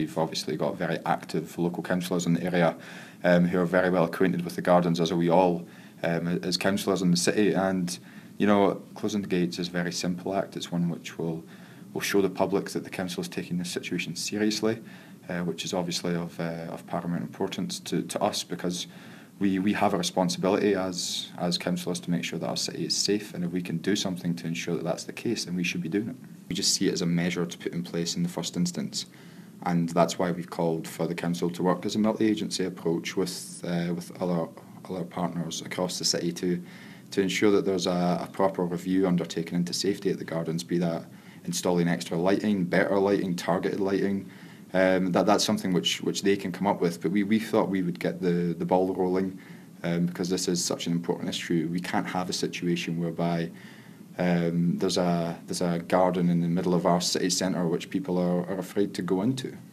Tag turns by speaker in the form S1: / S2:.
S1: We've obviously got very active local councillors in the area who are very well acquainted with the gardens, as are we all as councillors in the city. And you know, closing the gates is a very simple act. It's one which will show the public that the council is taking this situation seriously, which is obviously of paramount importance to us, because we have a responsibility as councillors to make sure that our city is safe, and if we can do something to ensure that that's the case, then we should be doing it. We just see it as a measure to put in place in the first instance, and that's why we've called for the council to work as a multi-agency approach with other partners across the city to ensure that there's a proper review undertaken into safety at the gardens, be that installing extra lighting, better lighting, targeted lighting. That's something which they can come up with, but we thought we would get the ball rolling because this is such an important issue. We can't have a situation whereby there's a garden in the middle of our city centre which people are afraid to go into.